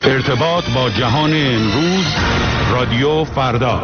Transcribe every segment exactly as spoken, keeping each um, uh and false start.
ارتباط با جهان امروز، رادیو فردا.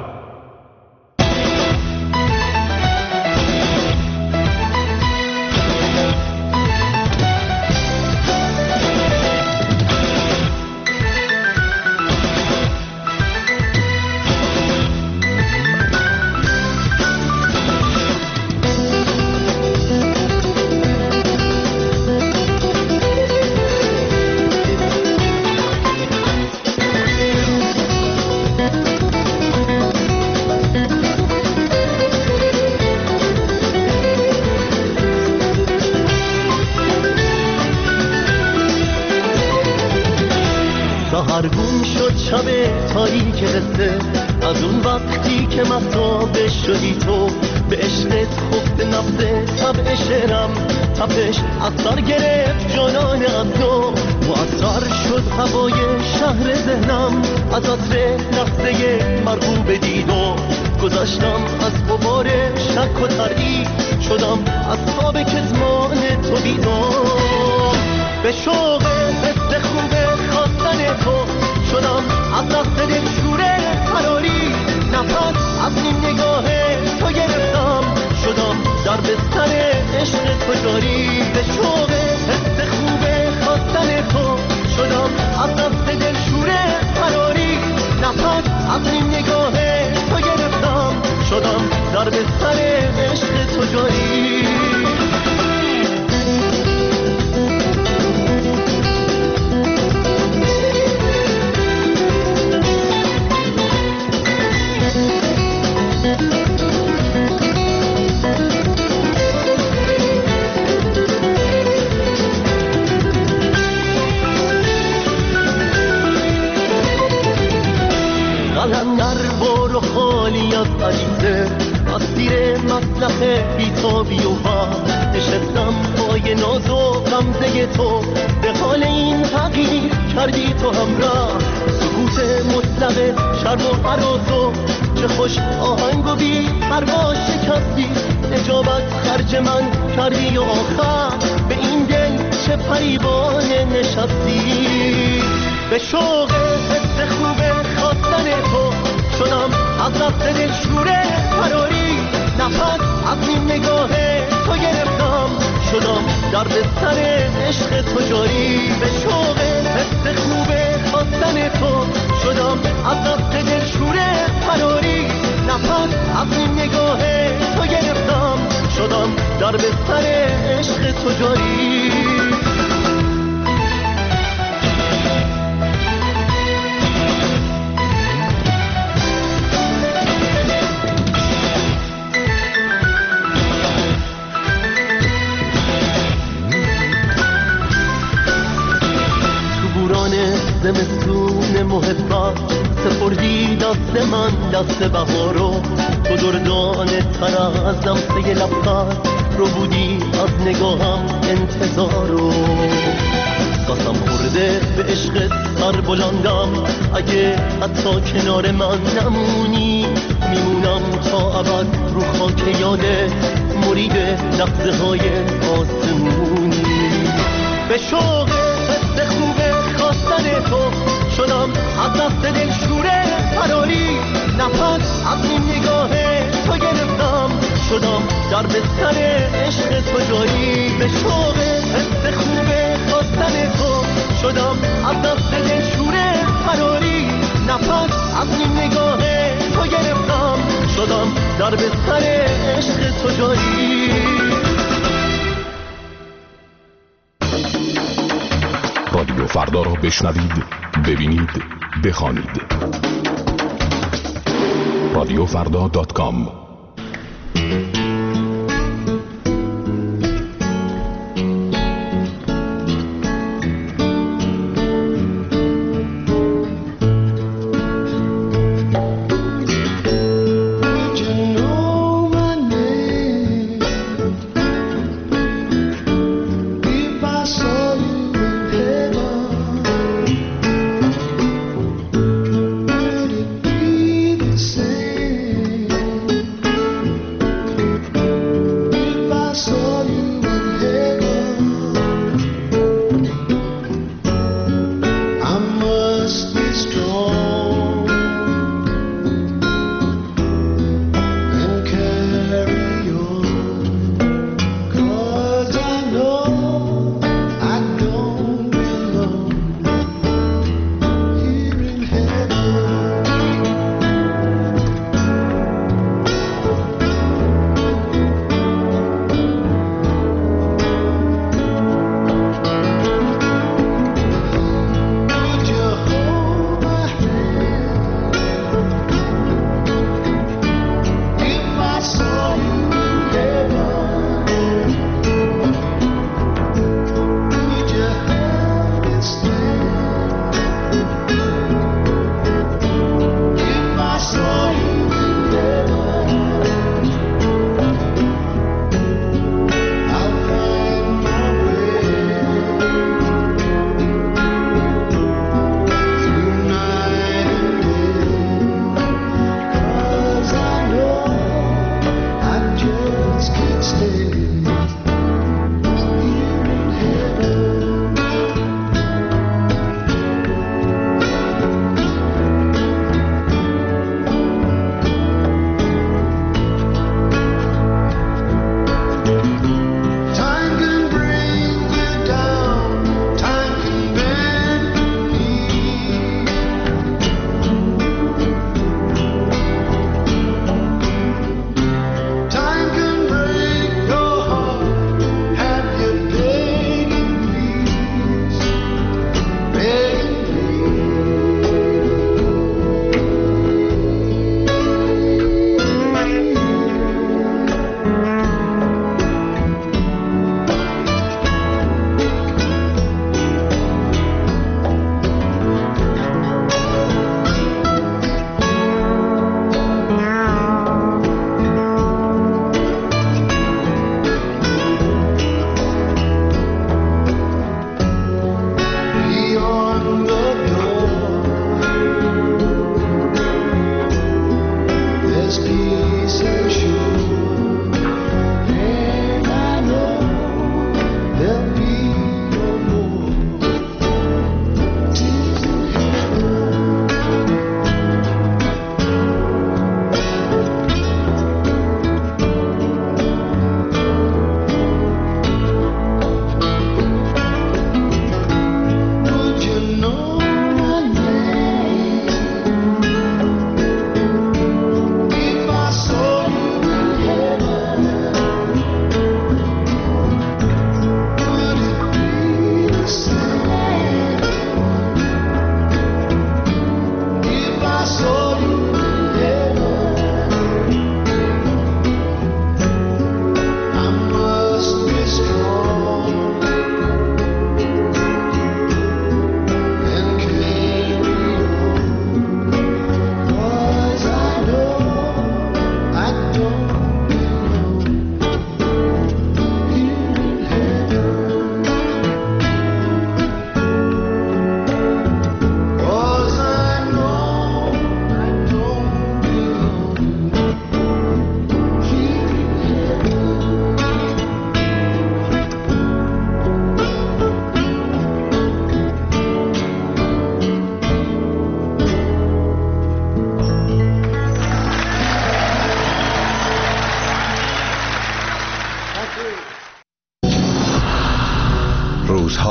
سهرگون شد شب تاریک قصه، از اون وقتی که مهتاب شدی تو، به عشقت خفت نفس طبع شعرم، تپش از سر گرفت جانان از دو، مؤثر شد هوای شهر ذهنم، از عطر لحظه مرغوب دیدو، گذشتم از غبار شک و تردید، شدم از خواب کتمان تو بیدار، به شوق حس خوب خواستن تو شدم، از دست دلشوره فراری، نفس از نیم نگاه تو گرفتم، شدم در بستر عشق تو جاری، به شوق حس خوب خواستن تو شدم، از دست دلشوره فراری، نفس از نیم نگاه تو گرفتم، شدم در بستر عشق تو جاری. قلندر بارو خالی از عریضه، از زیر مسلخ بیتابی و وقت، نشستم پای ناز و غمزه تو، به حال این تغییر کردی تو همراه، سکوت مطلق شرم و عراض، چه خوش آهنگ و بی پروا شکستی، اجابت خرج من کردی و آخر به این دل چه فریبان نشستی، به شوق حس خوب خواستن تو شدم، از دست دلشوره فراری، نفس از نیم نگاه تو گرفتم، شدم در بستر عشق تو جاری، به شوق حس خوب خواستن تو شدم، از دست دلشوره فراری، نفس از نیم نگاه تو گرفتم، شدم در بستر عشق تو جاری. زمستون محبت سپردی دست من دست بهارو، تو دردان تر از لمسه لبخند رو بودی از نگاهم انتظارو، قسم خورده به عشقت سر بلندم، اگه حتی کنار من نمونی، میمونم تا ابد رو خاک یادت، مرید لحظه های آسمونی، به شوق حس خوبه خواستن تو شدم، از دست دلشوره فراری، نفس از این نگاه تو گرفتم، شدم در بستر عشق تو جاری، به شوق حس خوبه خواستن تو شدم، از دست دلشوره فراری، نفس از این نگاه تو گرفتم، شدم در بستر عشق تو جاری. رادیو فردا را بشنوید، ببینید، بخوانید. رادیو فردا دات کام.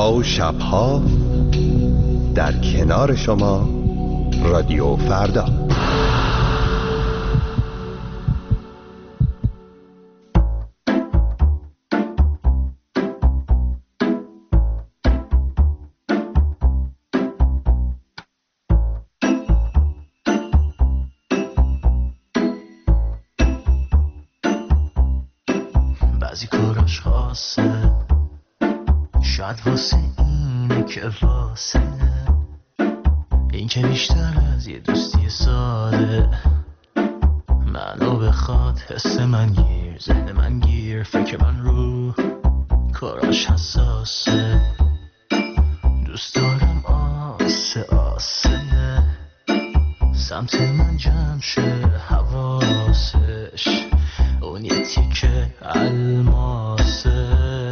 روزها و شبها در کنار شما رادیو فردا. بعضی کاراش خاصه، شاید واسه اینه که واسه این که بیشتر از یه دوستی ساده منو بخواد، حس من گیر، ذهن من گیر، فکر من رو کاراش حساسه. دوست دارم آسه آسه سمت من جمع شه حواسش، اون یه تیکه الماسه.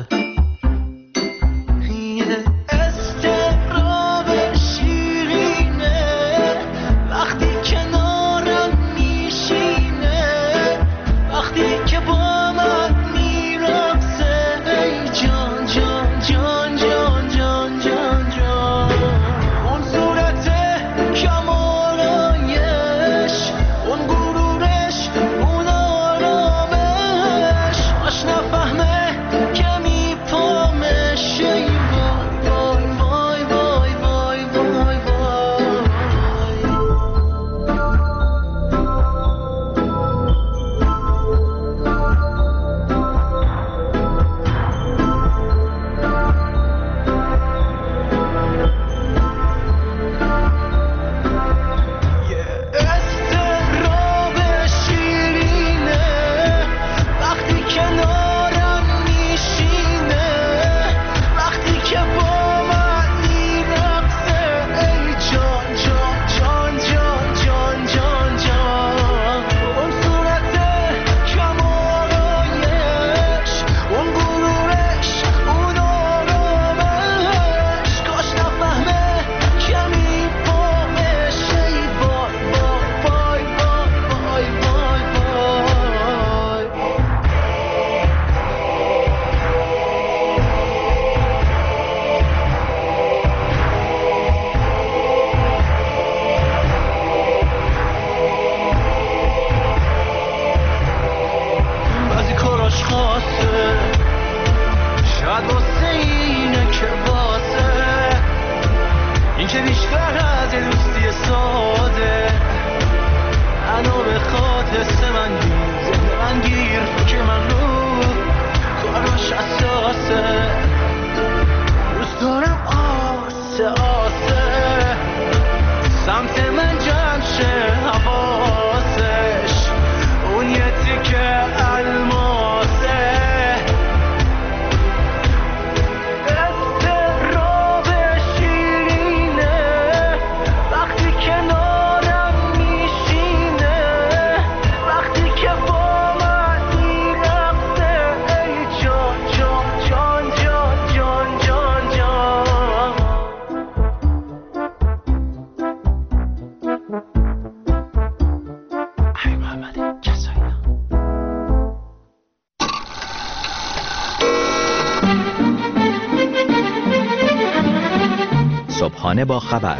صبحانه با خبر،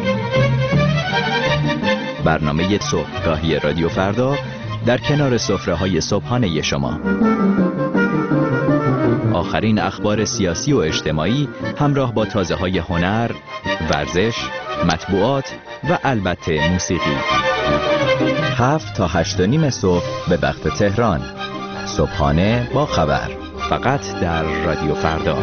برنامه صبحگاهی رادیو فردا در کنار سفره‌های صبحانه شما. آخرین اخبار سیاسی و اجتماعی همراه با تازه‌های هنر، ورزش، مطبوعات و البته موسیقی. هفت تا هشت و نیم صبح به وقت تهران. صبحانه با خبر، فقط در رادیو فردا.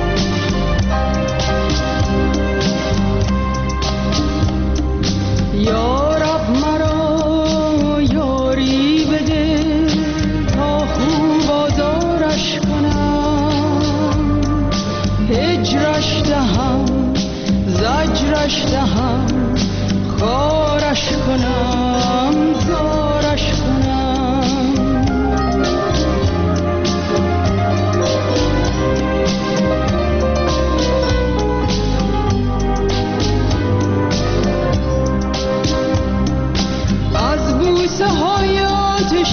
یا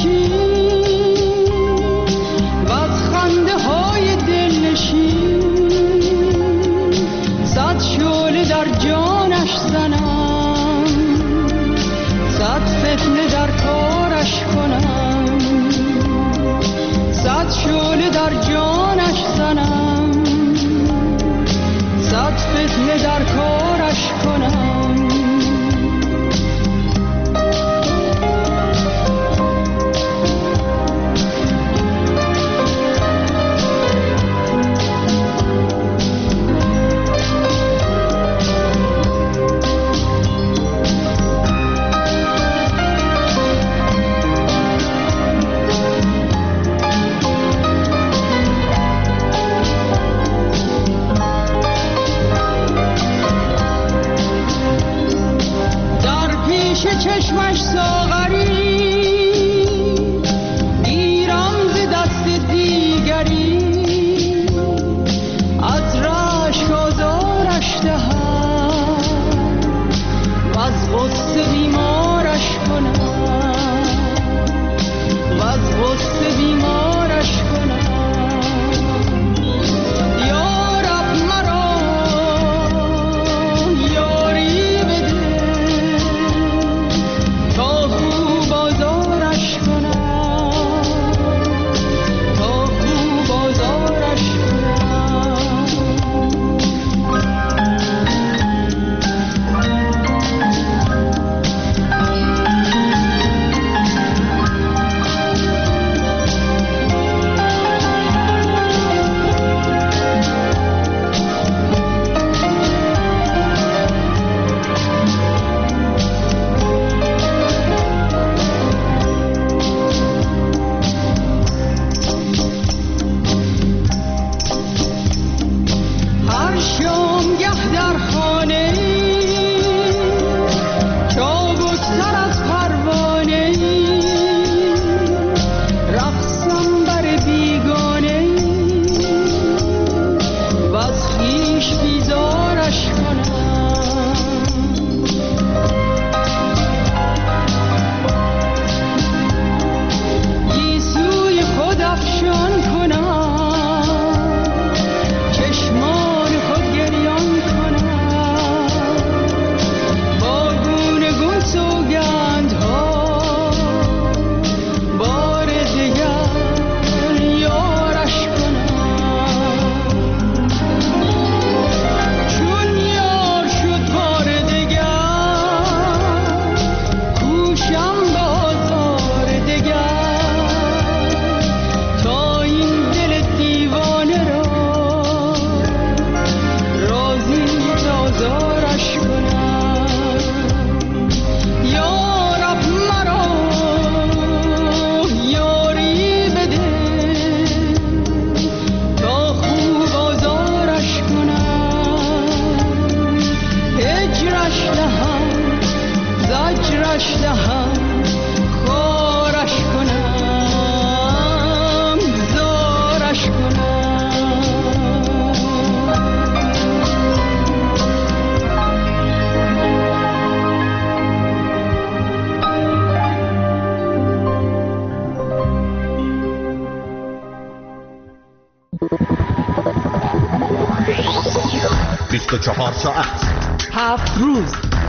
بیست و چهار ساعت، هفت روز،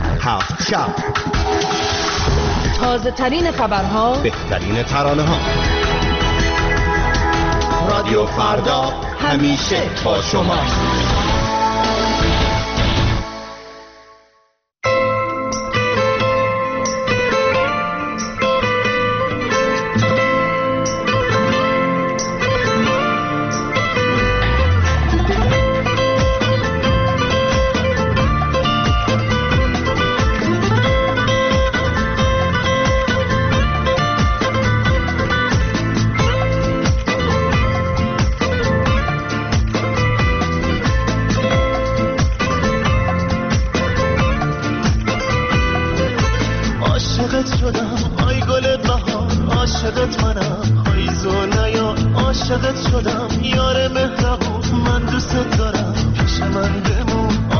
هفت شب، تازه ترین خبرها، بهترین ترانه ها. رادیو فردا همیشه با شما.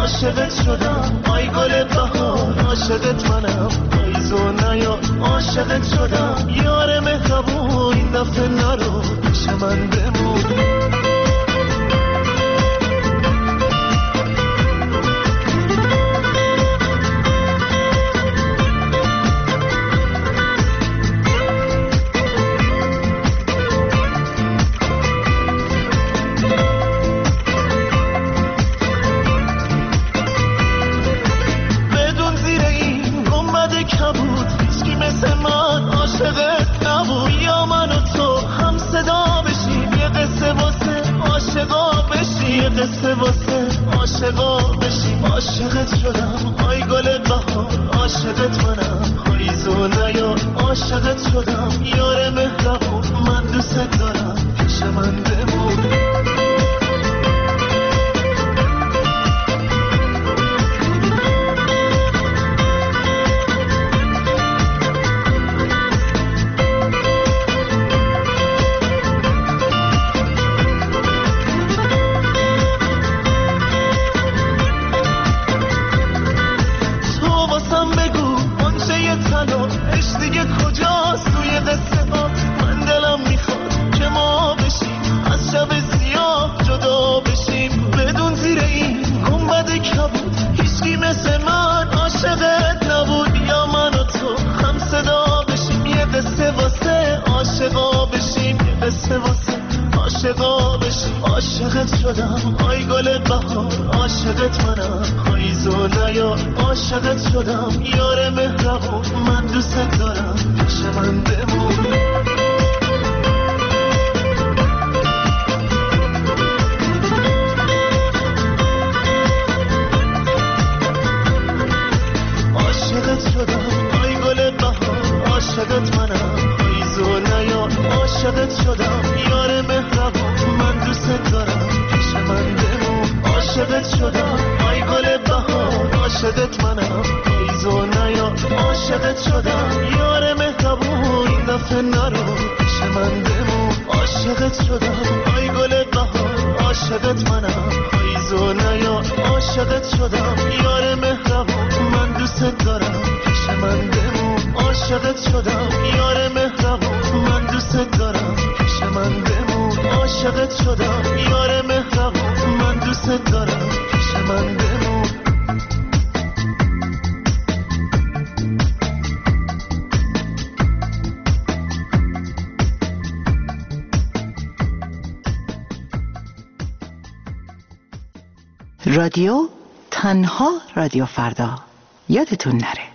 عاشقت شدم آی گل بهار عاشقت منم پاییزو نیا عاشقت شدم یار مهربون این دفعه نرو پیش من بمون قصه واسه عاشقا بشیم عاشقت شدم آی گل بهار عاشقت منم پاییزو نیا عاشقت شدم یار مهربون من دوست دارم پیش من بمون عاشقت شدم آی گل بهار عاشقت منم پاییزو نیا عاشقت شدم یار مهربون من دوست دارم پیش من بمون عاشقت شدم آی گل بهار عاشقت منم پاییزو نیا عاشقت شدم یار مهربون من دوست دارم پیش من بمون عاشقت شدم آی گل بهار عاشقت منم پاییزو نیا عاشقت شدم یار مهربون این دفعه نرو پیش من بمون عاشقت شدم آی گل بهار عاشقت منم پاییزو نیا عاشقت شدم یار مهربون من دوست دارم پیش من بمون عاشقت شدم یار مهربون من دوست دارم پیش من بمون عاشقت شدم یار مهربون من دوست دارم پیش من بمون رادیو تنها رادیو فردا یادتون نره.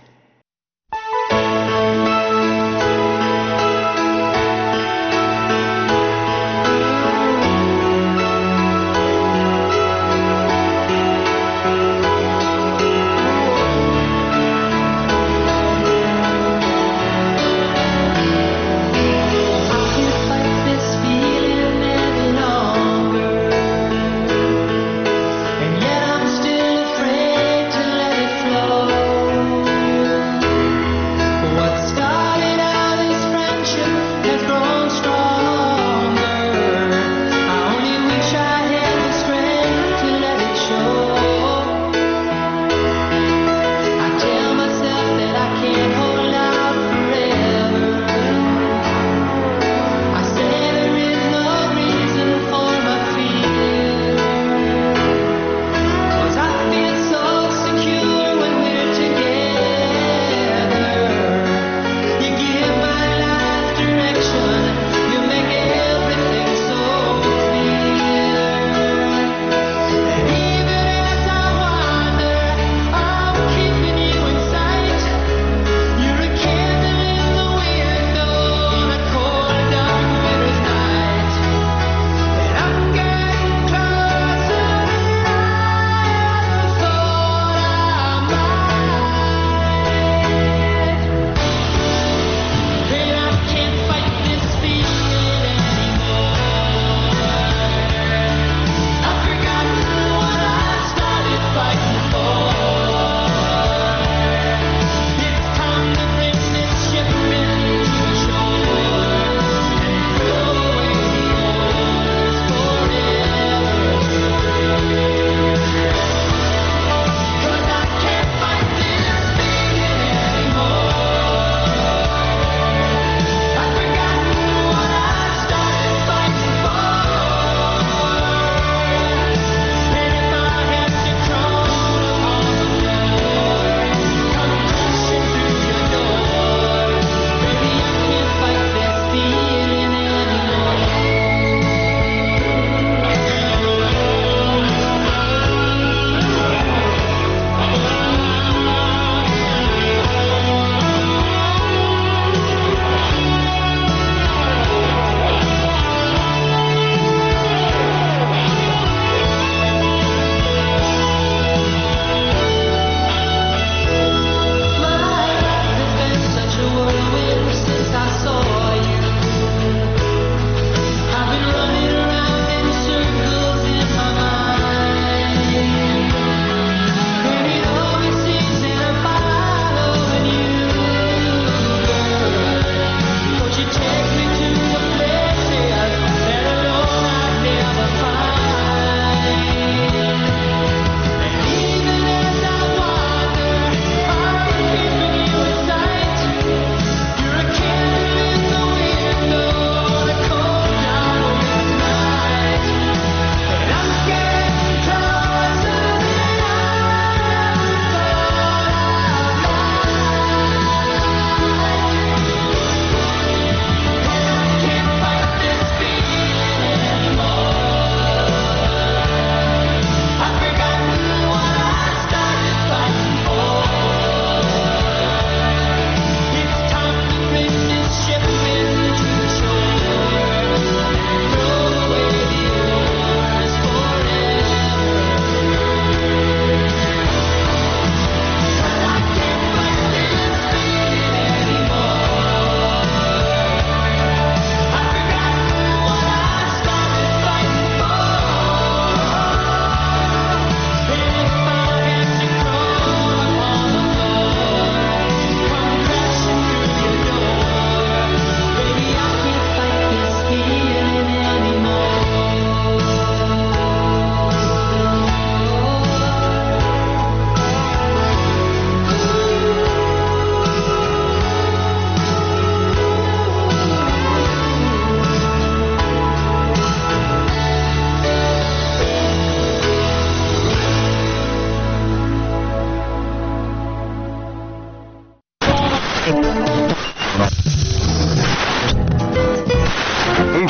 And yet I'm still afraid to let it flow.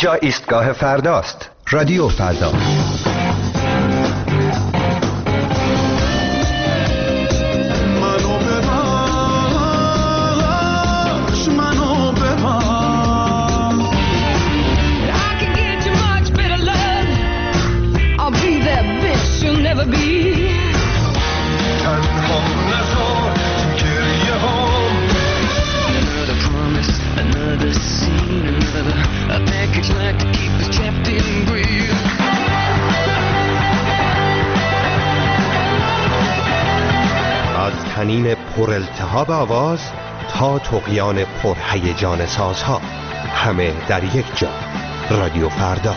اینجا ایستگاه فرداست. رادیو فردا. از تنین پر التهاب آواز تا طغیان پر هیجان سازها، همه در یک جا. رادیو فردا.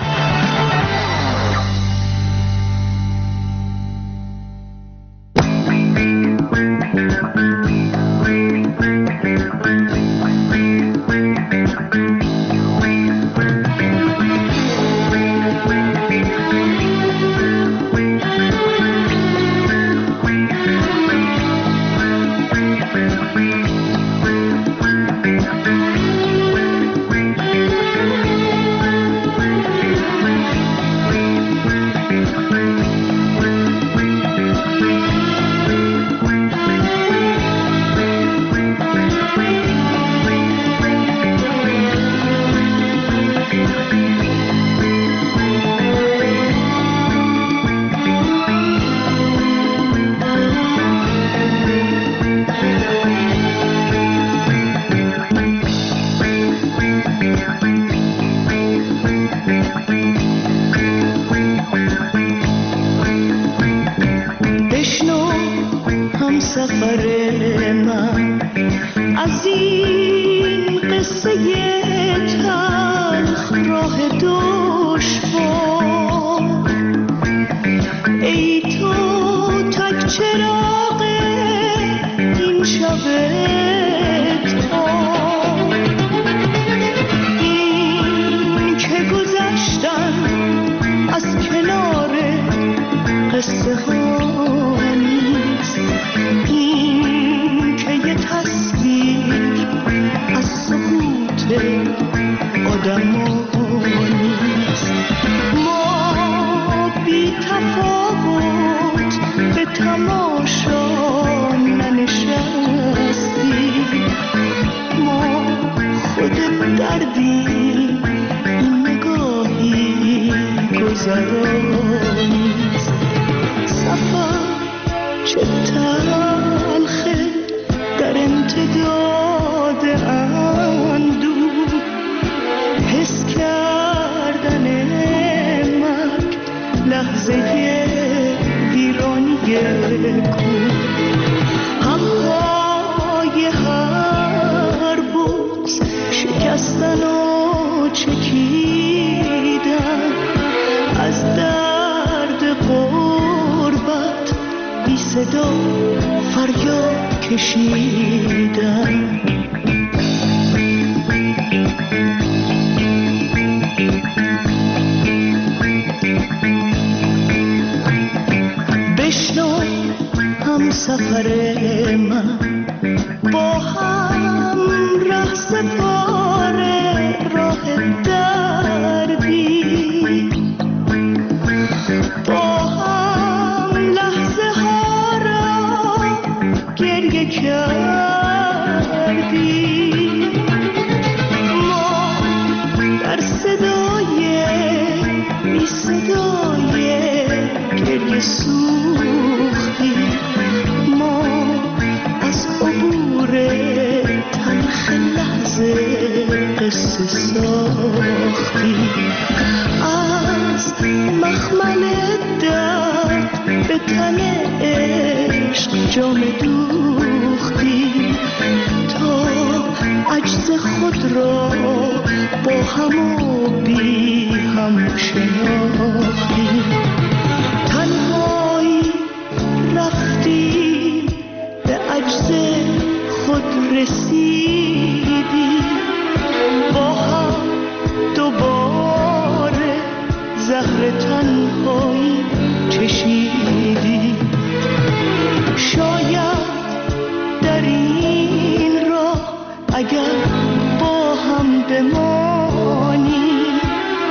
اگر با هم بمانی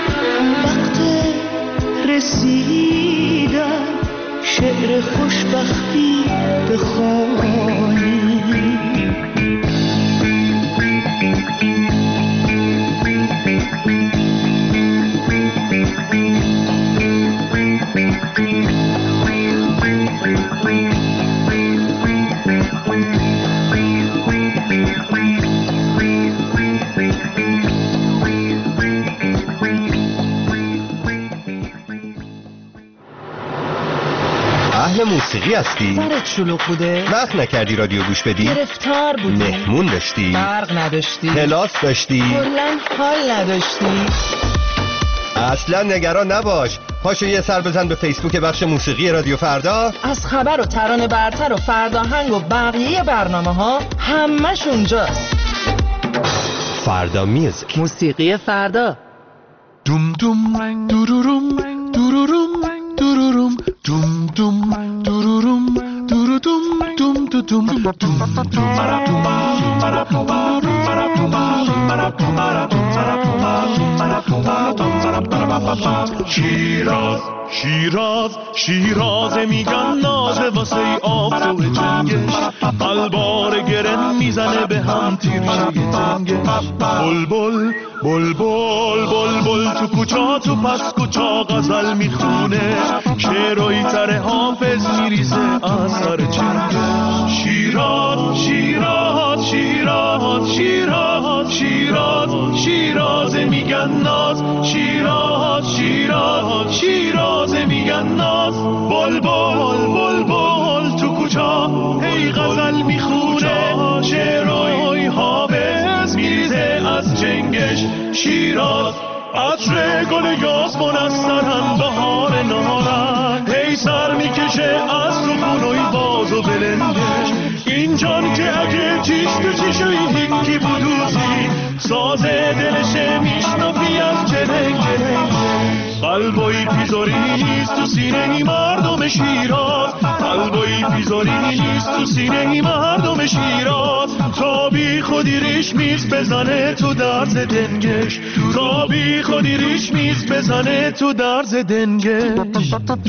بخوانی. اهل موسیقی هستی؟ سرت شلوغ بوده؟ وقت نکردی رادیو گوش بدی؟ گرفتار بودی؟ مهمون داشتی؟ برق نداشتی؟ کلاس داشتی؟ کلاً حال نداشتی؟ اصلا نگران نباش، پاشو یه سر بزن به فیسبوک بخش موسیقی رادیو فردا. از خبر و ترانه برتر و فرداهنگ و بقیه برنامه ها همش اونجاست. فردا میوزیک، موسیقی فردا. دوم دوم دوروروم دوروروم دوروروم دوم دوم دوروروم دوروروم دوم دوم شیراز شیراز شیراز میگن نازه واسه آفتاب جنگش، قلبار گرن میزنه به هم تیرشه تنگش. بلبل بلبل بلبل تو کوچا تو پس کوچا غزل میخونه، شعرهای تر حافظ میریزه اثر چنگش. شیراز شیراز شیراز شیراز شیراز شیراز میگن ناز، شیراز شیراز شیراز میگن ناز. بلبل بلبل تو کوچا هی غزل میخونه، شعرهای حافظ میریزه از چنگش. شیراز عطر گل یاسمن از سرن بهار نهارن، هی سر میکشه از تو خونوی باز و بلندش. این جان که اگه چیش تو چیشوی هیکی بودوزی، سازه دلشه میشنفی از جنگ جنگ. قلبایی پیزاری نیست تو سینه ای مردم شیراز، قلبایی پیزاری نیست تو سینه ای مردم شیراز. تا بی خودی ریش میز بزنه تو درز دنگش، تا بی خودی ریش میز بزنه تو درز دنگش.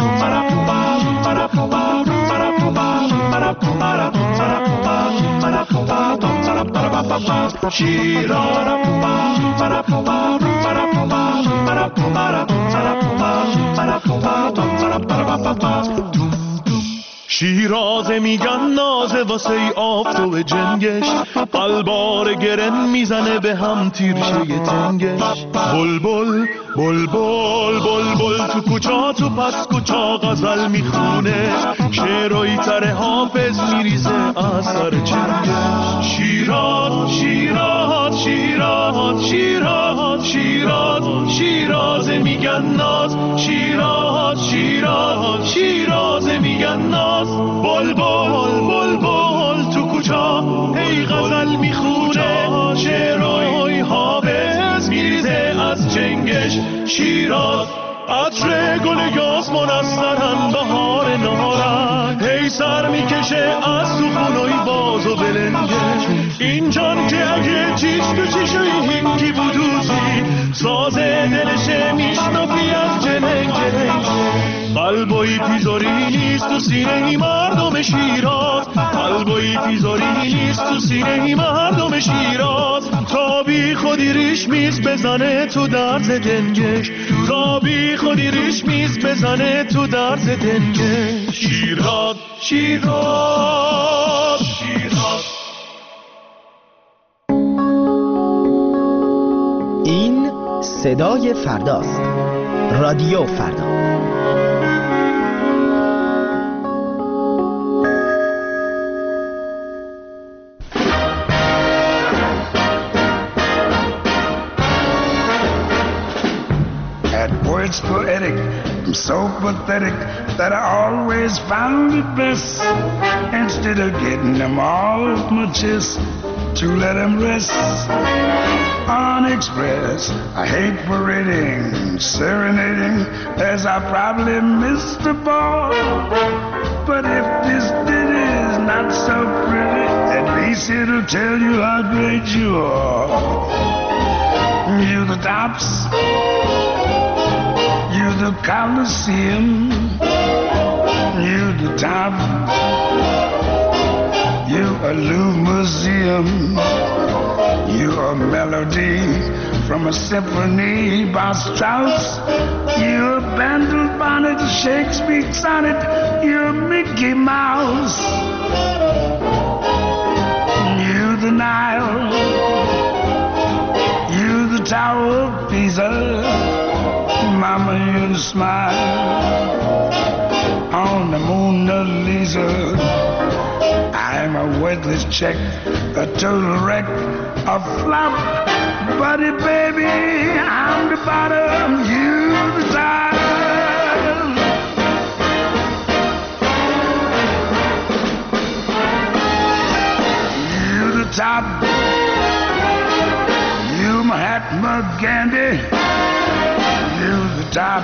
شیراز میگن نازه واسه آفتاب جنگش، قلبار گرن میزنه به هم تیرشه تنگش. بلبل بلبل بلبل تو کوچا تو پس کوچا غزل میخونه، شعرهای تر حافظ میریزه اثر چنگش. شیراز شیراز شیراز شیراز شیراز شیراز میگن ناز، شیراز شیراز شیراز میگن ناز. بلبل بلبل تو کوچا هی غزل میخونه، شعرهای حافظ میریزه از چنگش. شیراز عطر گل یاسمن از سرن بهار نهارن، هی سر میکشه از تو خونوی باز و بلندش. این جان که اگه چیش تو چیشوی هیکی بودوزی، سازه دلشه میشنفی از جنگ جنگ. قلبایی پیزاری نیست تو سینه ای مردم شیراز، قلبایی پیزاری نیست تو سینه ای مردم شیراز. تا بی خودی ریش میز بزنه تو درز دنگش، تا بی خودی ریش میز بزنه تو درز دنگش. شیراز شیراز شیراز. این صدای فرداست، رادیو فردا. It's poetic, I'm so pathetic that I always found it best, instead of getting them all off my chest, to let them rest unexpressed. I hate parading, serenading, as I probably missed the ball. But if this ditty is not so pretty, at least it'll tell you how great you are. You the tops, you the Coliseum, you the top, You a Louvre museum. You a melody from a symphony by Strauss. You a Bandel bonnet, Shakespeare sonnet. You a Mickey Mouse. You the Nile. You the Tower of Pisa. Mama, you the smile on the Mona Lisa. I'm a worthless check, a total wreck, a flop. Buddy, baby, I'm the bottom, you the top. You the top. You Mahatma Gandhi. You the top.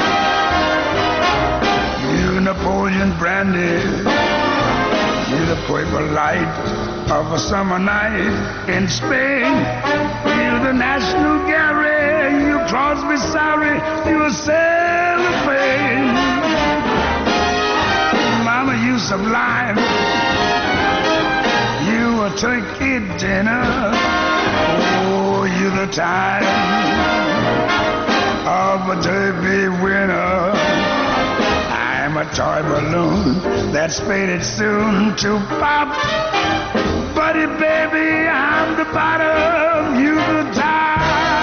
You Napoleon Brandy. You the purple light of a summer night in Spain. You the National Gallery. You Crosby, sorry. You a cellophane. Mama, you sublime. You a turkey dinner. Oh, you the time of a derby winner. I'm a toy balloon that's faded soon to pop. Buddy, baby, I'm the bottom, you the top.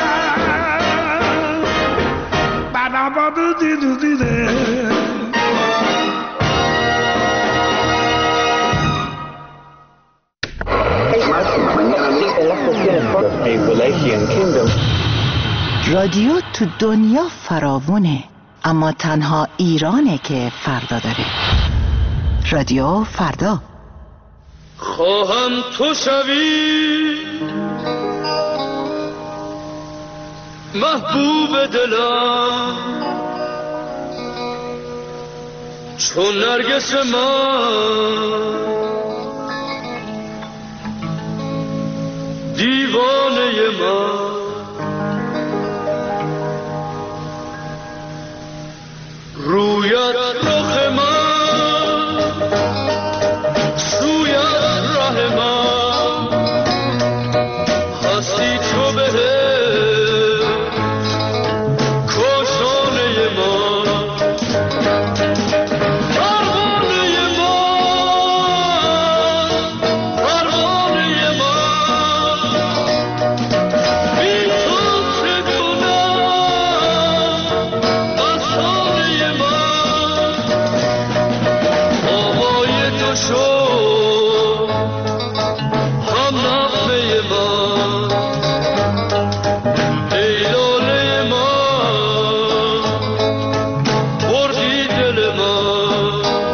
رادیو تو دنیا فراوونه، اما تنها ایرانه که فردا داره. رادیو فردا. خواهم تو شوی محبوب دلم، چون نرگس من دیوانه من. رویت رخ من، سویت راه من، هستی تو به کاشانه من. پروانه من، پروانه من، بی تو چه کنم مستانه من. آوای تو شد هم نغمه من، ای لاله من بردی دل من.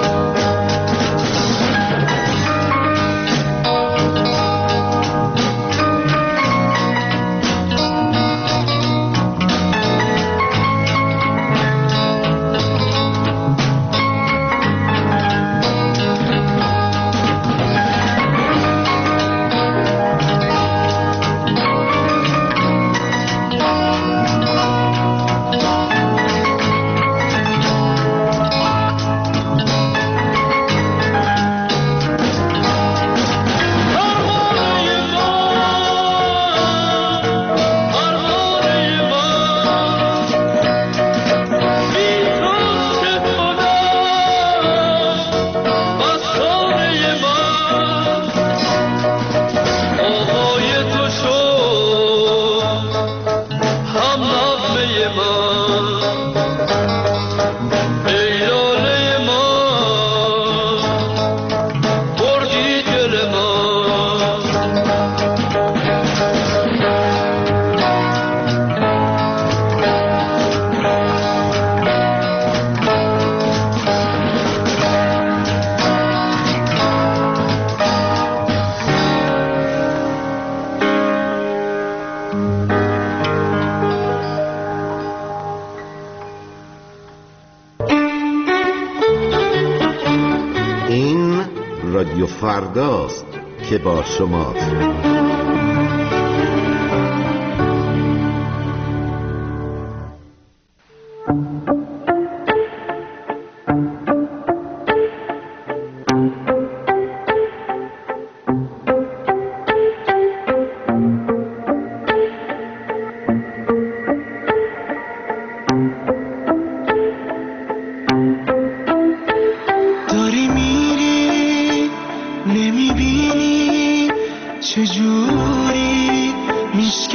رادیو فرداست که با شماست.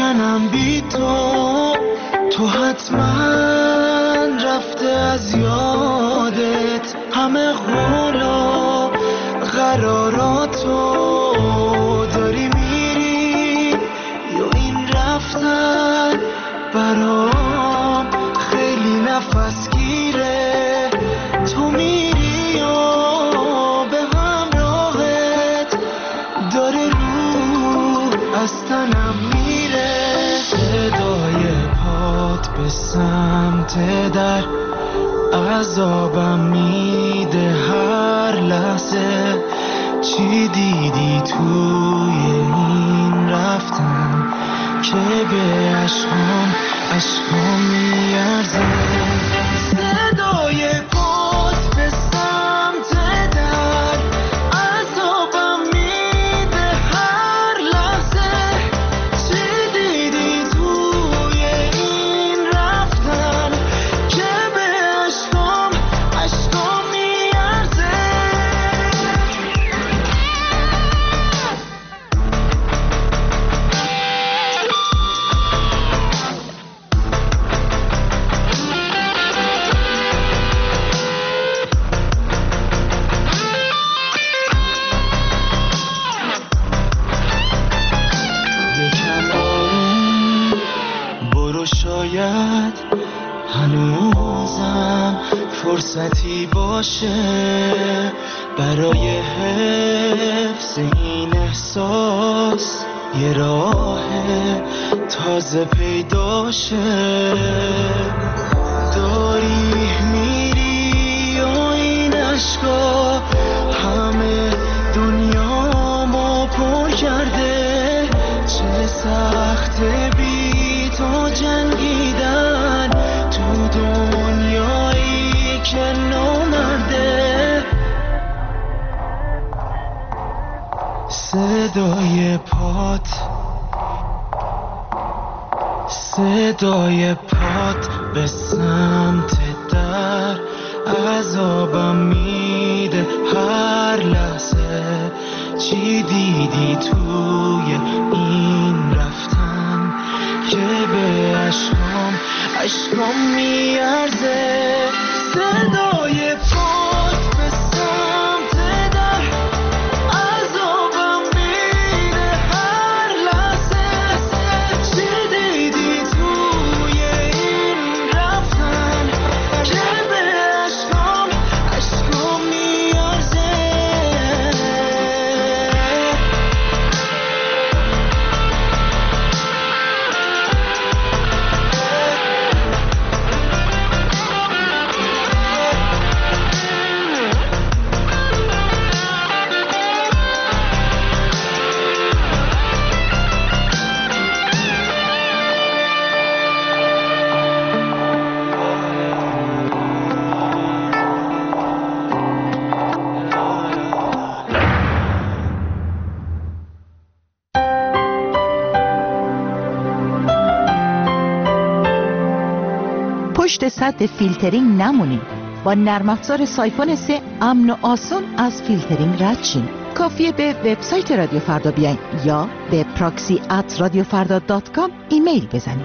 منم بی تو، تو حتما رفته از یادت همه قولا قراراتو داری میری یا این رفتن برام خیلی نفس گیره. تو میری یا به همراهت داره رو از تنم میره. صدای پات به سمت در عذابم میده هر لحظه. چی دیدی توی این رفتن که به عشقام عشقام میارزه. صدای پات به سمت در عذابم میده هر لحظه. چی دیدی توی این رفتن که به عشقام عشقام میارزه. شاید هنوزم فرصتی باشه برای حفظ این احساس، یه راه تازه پیداشه. داری میری و این عشقا همه دنیامو پر کرده. چه سخت بی تو جنگیدن تو دنیایی که نامرده. صدای پات صدای پات به سمت در عذابم میده هر لحظه. چی دیدی توی این رفتن که به عشقام عشقام میارزه. صدای پات به سمت در عذابم میده هر لحظه. چی دیدی توی این رفتن که به عشقام عشقام میارزه. پشت سد فیلترینگ نمونید. با نرم افزار سایفون سه امن و آسون از فیلترینگ رد شین. کافیه به وبسایت رادیو فردا بیاین یا به پراکسی ات رادیو فردا دات کام ایمیل بزنید.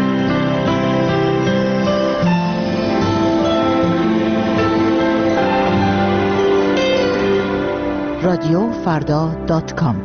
رادیو فردا دات کام.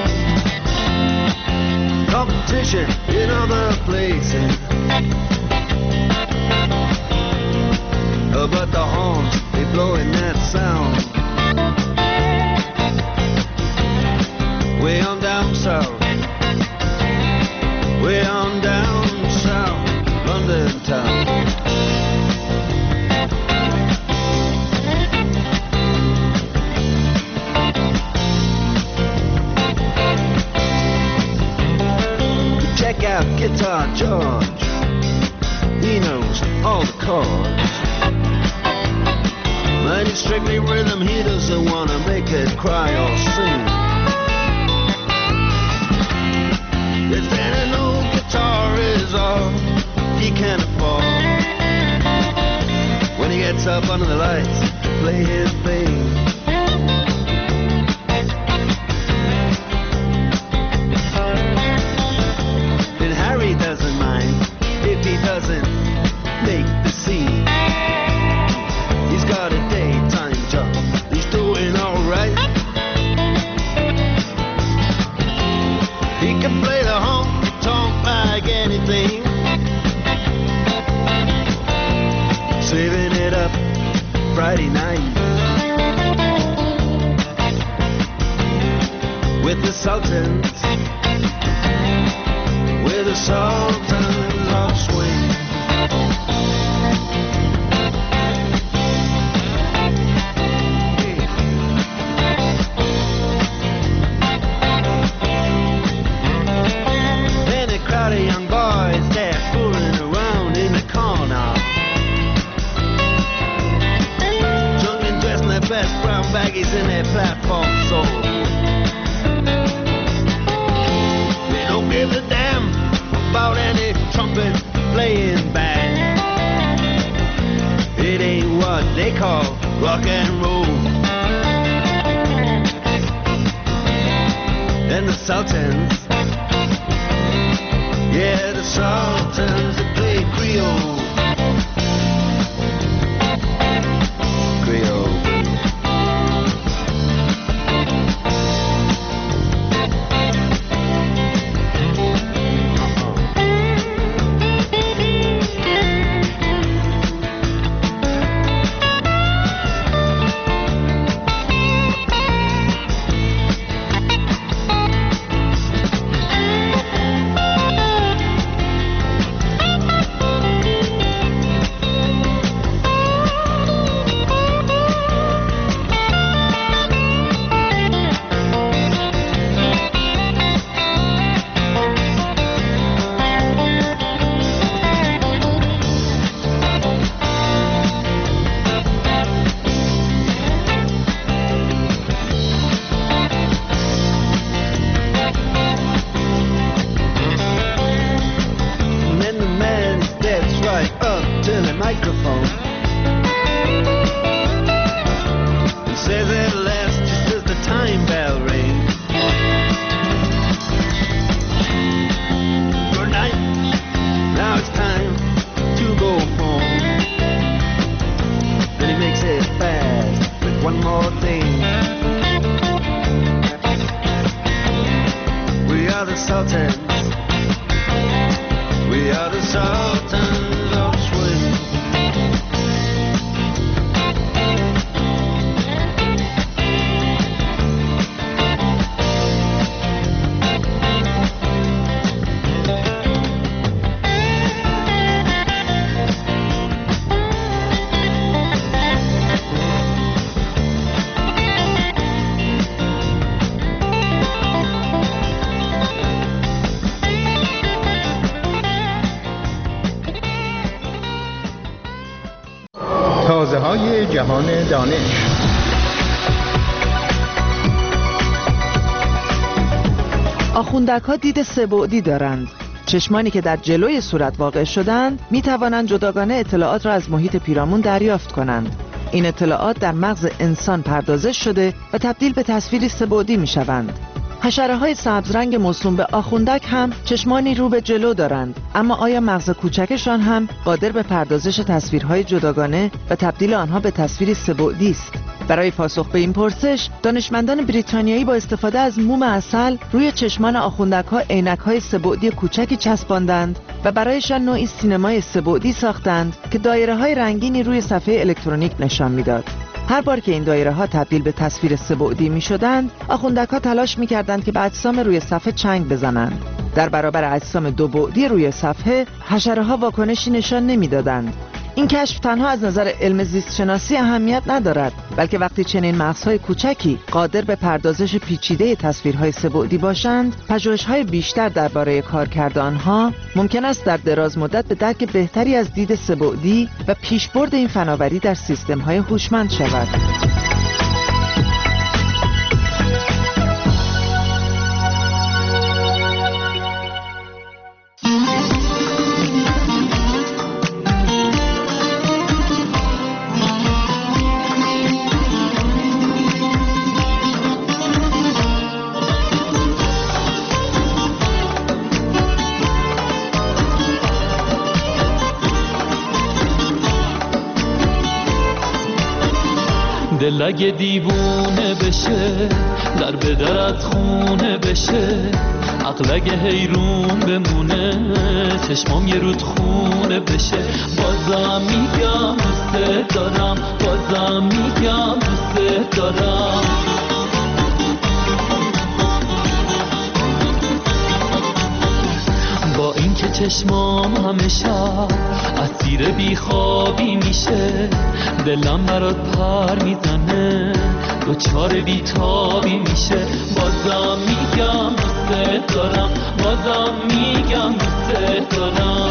In other places Guitar George, he knows all the chords. But it's strictly rhythm, he doesn't want to make it cry or sing. If any old guitar is all he can afford, when he gets up under the lights to play his thing, then Harry doesn't mind if he doesn't make the scene. He's got a daytime job, he's doing alright. He can play the honky-tonk like anything, saving it up Friday night with the Sultans, with the Sultans of Swing. Crowd of young boys, they're fooling around in the corner, drunk and dressed in their best brown baggies in their platform soles. They don't give a damn about any trumpet playing band. It ain't what they call rock and roll. And the Sultans, yeah, the Sultans that play Creole. Creole. تازه‌های جهان دانش. آخوندک‌ها دید سه‌بعدی دارند. چشمانی که در جلوی صورت واقع شدند می توانند جداگانه اطلاعات را از محیط پیرامون دریافت کنند. این اطلاعات در مغز انسان پردازش شده و تبدیل به تصویری سه‌بعدی می شوند. حشره‌های سبزرنگ موسوم به آخوندک هم چشمانی رو به جلو دارند، اما آیا مغز کوچکشان هم قادر به پردازش تصویرهای جداگانه و تبدیل آنها به تصویری سه‌بعدی است؟ برای پاسخ به این پرسش، دانشمندان بریتانیایی با استفاده از موم عسل روی چشمان آخوندک‌ها عینک‌های سه‌بعدی کوچکی چسباندند و برایشان نوعی سینمای سه‌بعدی ساختند که دایره‌های رنگینی روی صفحه الکترونیک نشان می‌داد. هر بار که این دایره ها تبدیل به تصویر سه‌بعدی می شدند، آخوندک ها تلاش می کردند که به اجسام روی صفحه چنگ بزنند. در برابر اجسام دو بعدی روی صفحه، حشره ها واکنشی نشان نمی دادند. این کشف تنها از نظر علم زیست شناسی اهمیت ندارد، بلکه وقتی چنین مغزهای کوچکی قادر به پردازش پیچیده تصویرهای سه‌بعدی باشند، پژوهش‌های بیشتر درباره کارکرد آنها ممکن است در دراز مدت به درک بهتری از دید سه‌بعدی و پیشبرد این فناوری در سیستم‌های هوشمند شود. دل اگه دیوونه بشه، در به درت خونه بشه، عقل اگه حیرون بمونه، چشمام یه رود خونه بشه. بازم میگم دوست دارم، بازم میگم دوست دارم. با این که چشمام همه شب اسیر بیخوابی میشه، دلم برات پر میزنه، دوچار بیتابی میشه. بازم میگم دوست دارم، بازم میگم دوست دارم.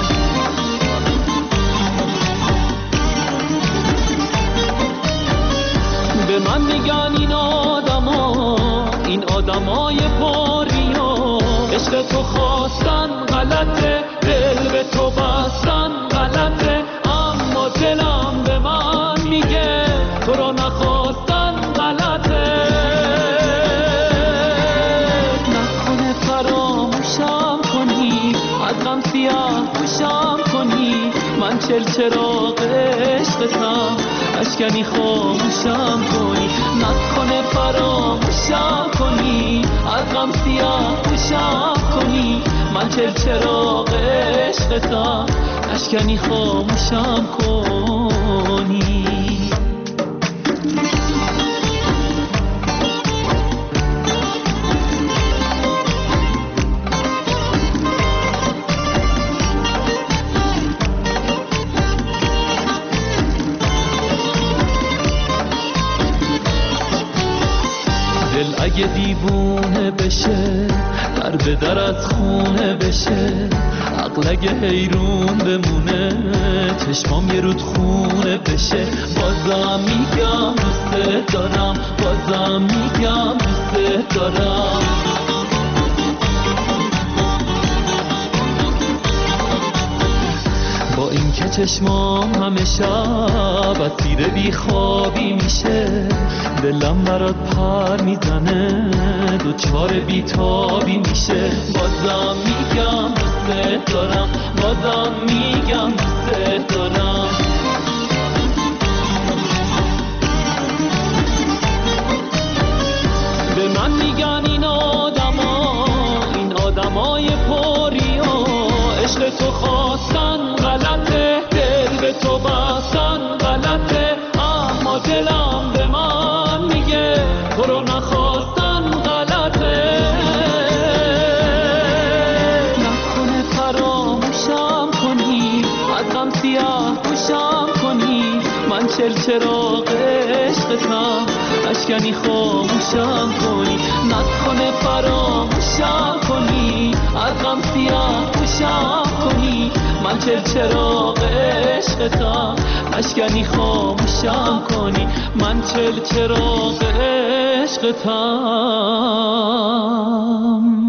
به من میگن این آدما، این آدمای باریا، عشق تو خواستن غلطه، دل به تو بستن غلطه، اما دلم به من میگه تو رو نخواستن غلطه. نکنه فراموشم کنی، از غم سیاه پوشم کنی، من چل چراغ عشقتم، اشکنی خاموشم کنی. نکنه فراموشم کنی، از غم سیاه پوشم کنی، من چل چراغ عشقتم، اشکنی خاموشم کنی. دل اگه دیوونه بشه، در به در از خونه بشه، عقل اگه حیرون بمونه، چشمام یه رود خونه بشه. بازم میگم دوست دارم، بازم میگم دوست دارم. با این که چشمام همه شب اسیر بیخوابی میشه، دلم برات پر میزنه، دوچار بیتابی میشه. بازم میگم دوست دارم، بازم میگم دوست دارم. به من میگن این آدما، این آدمای پریا، عشق تو خواستن غلطه، دل به تو بستن غلطه، اما دلم به من میگه تو رو نخواستن غلطه. نکنه فراموشم کنی، از غم سیاه پوشم کنی، من چل چراغ عشقتم، اشکنی خاموشم کنی. نکنه فراموشم کنی، از غم سیاه پوشم کنی، من چل چراغ عشقتم، اشکنی خاموشم کنی، من چل چراغ عشقتم.